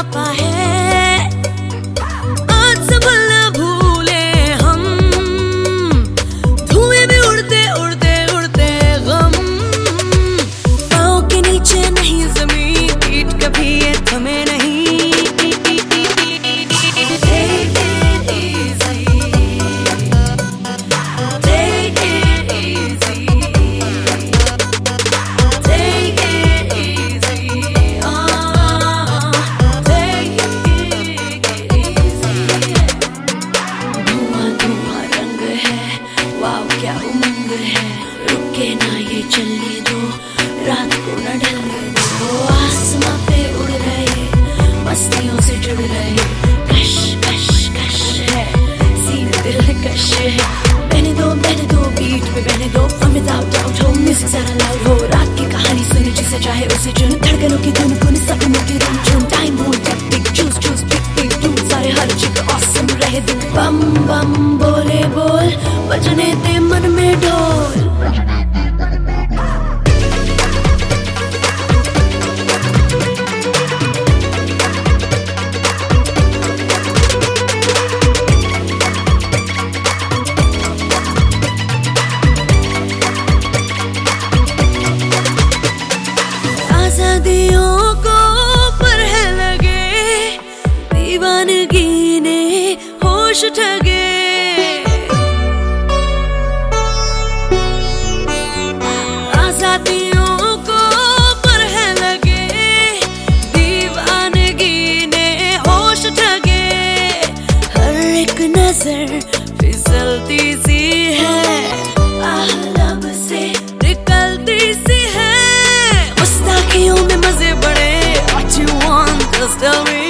बुढ़ापा है, आज संभलना भूले हम, धुएं में उड़ते उड़ते उड़ते गम, पाँव के नीचे नहीं जमीन, पीठ कभी ये थमे नहीं। क्या उमंग है, रुके ना ये चलने दो, रात को न ढलने दो, आसमां पे उड़ रहे, मस्तियों से जुड़ रहे, कश कश कश है, सीने दिल कश है, बहने दो बीट पे बहने दो, fun without doubt हो, म्यूजिक जरा लाउड हो, रात की कहानी सुनी जिसे चाहे उसे चुन, धड़कनों की धुन गुन सपनों की रुन, टाइम बोल tick choose choose pick two, सारे हर जगह ऑसम रहे दिन, बम बम बोले बोल, बजने दे मन में ढोल। आजादियों को पर है लगे, दीवानगी ने होश ठगे, आजादियों को पर है लगे, दीवानगी ने होश ठगे, हर एक नजर फिसलती सी है, लब से निकलती सी है, गुस्ताखियों में मजे बड़े, what you want just tell me।